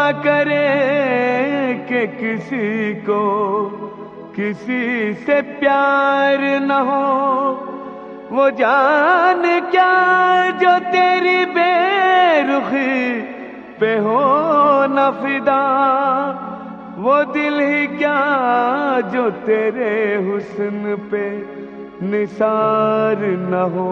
करे कि किसी को किसी से प्यार न हो, वो जान क्या जो तेरी बेरुखी पे हो न फिदा, वो दिल ही क्या जो तेरे हुस्न पे निसार न हो।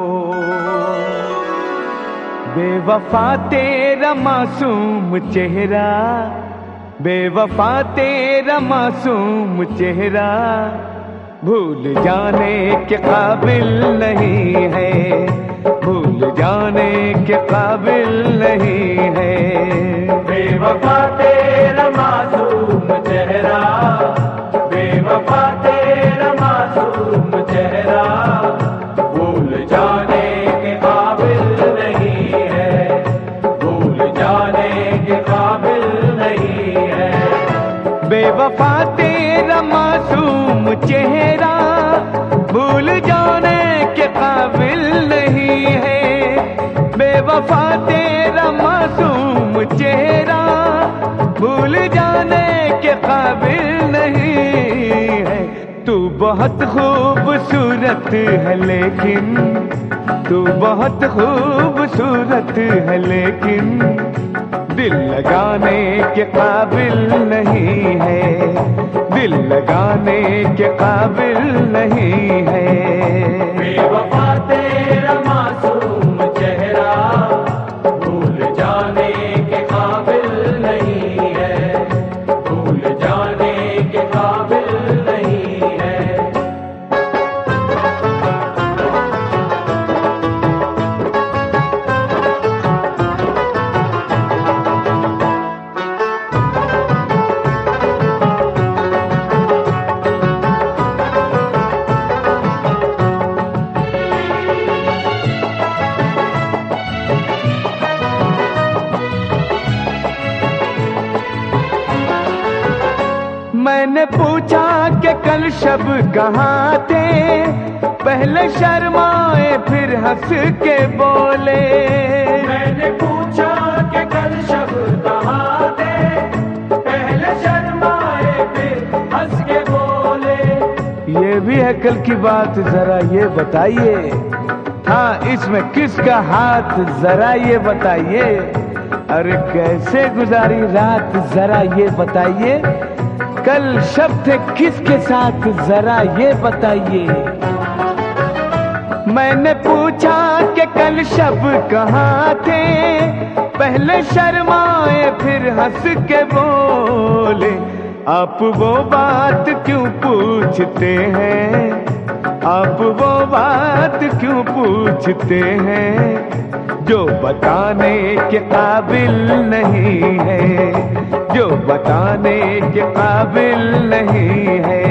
बेवफा तेरा मासूम चेहरा, बेवफा तेरा मासूम चेहरा भूल जाने के काबिल नहीं है, भूल जाने के काबिल नहीं है। बेवफा तेरा मासूम चेहरा, बेवफा तेरा मासूम चेहरा भूल जाने के काबिल नहीं है, भूल जाने के काबिल नहीं है। बेवफा तेरा मासूम चेहरा भूल जाने के काबिल नहीं है, बेवफा तेरा मासूम चेहरा भूल जाने के काबिल नहीं है। तू बहुत खूबसूरत है लेकिन, तू बहुत खूबसूरत है लेकिन दिल लगाने के काबिल नहीं है, दिल लगाने के काबिल नहीं है। बेवफा तेरा मासूम चेहरा भूल जाने के काबिल नहीं है, भूल जाने के काबिल नहीं है। मैंने पूछा कि कल शब कहाँ थे, पहले शर्माए फिर हंस के बोले। मैंने पूछा कि कल शब कहाँ थे, पहले शर्माए फिर हंस के बोले। ये भी है कल की बात, जरा ये बताइए। हाँ, इसमें किसका हाथ जरा ये बताइए। अरे कैसे गुजारी रात जरा ये बताइए। कल शब थे किसके साथ जरा ये बताइए। मैंने पूछा कि कल शब कहाँ थे, पहले शर्माए फिर हंस के बोले। आप वो बात क्यों पूछते हैं, आप वो बात क्यों पूछते हैं जो बताने के काबिल नहीं है, जो बताने के काबिल नहीं है।